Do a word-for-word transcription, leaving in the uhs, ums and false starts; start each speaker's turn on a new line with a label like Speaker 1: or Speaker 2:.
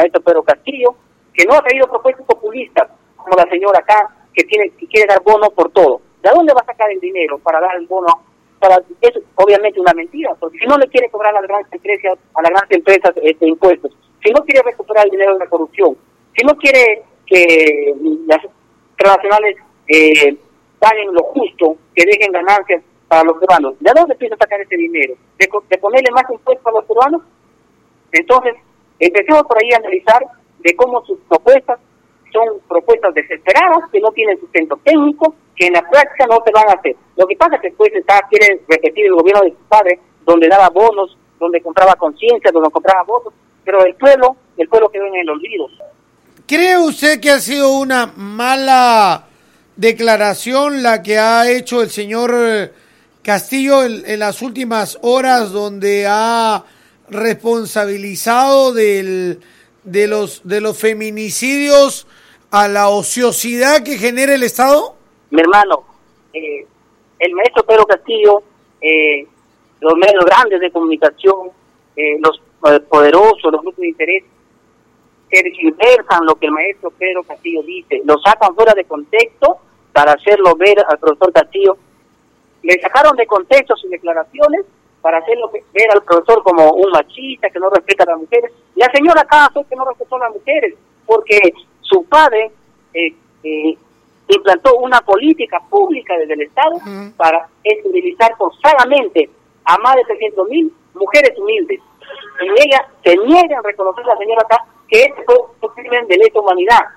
Speaker 1: maestro Pedro Castillo, que no ha traído propuestas populistas, como la señora acá, que tiene que quiere dar bono por todo. ¿De dónde va a sacar el dinero para dar el bono? Para, es obviamente una mentira, porque si no le quiere cobrar a las grandes empresas, a las grandes empresas este, impuestos, si no quiere recuperar el dinero de la corrupción, si no quiere que las transnacionales eh, paguen lo justo, que dejen ganancias para los peruanos, ¿de dónde piensa sacar ese dinero? ¿De, de ponerle más impuestos a los peruanos? Entonces, empecemos por ahí a analizar de cómo sus propuestas son propuestas desesperadas, que no tienen sustento técnico, que en la práctica no se van a hacer. Lo que pasa es que después está, quiere repetir el gobierno de su padre, donde daba bonos, donde compraba conciencia, donde compraba votos, pero el pueblo, el pueblo quedó en el olvido.
Speaker 2: ¿Cree usted que ha sido una mala declaración la que ha hecho el señor Castillo en, en las últimas horas, donde ha responsabilizado del, de los de los feminicidios a la ociosidad que genera el Estado?
Speaker 1: Mi hermano, eh, el maestro Pedro Castillo, eh, los medios grandes de comunicación, eh, los eh, poderosos, los grupos de interés, tergiversan lo que el maestro Pedro Castillo dice, lo sacan fuera de contexto para hacerlo ver al profesor Castillo. Le sacaron de contexto sus declaraciones para hacerlo ver al profesor como un machista, que no respeta a las mujeres. La señora acá fue que no respetó a las mujeres, porque su padre eh, eh, implantó una política pública desde el Estado uh-huh. para esterilizar forzadamente a más de trescientos mil mujeres humildes. Y ella se niega a reconocer la señora acá que este fue un crimen de lesa humanidad.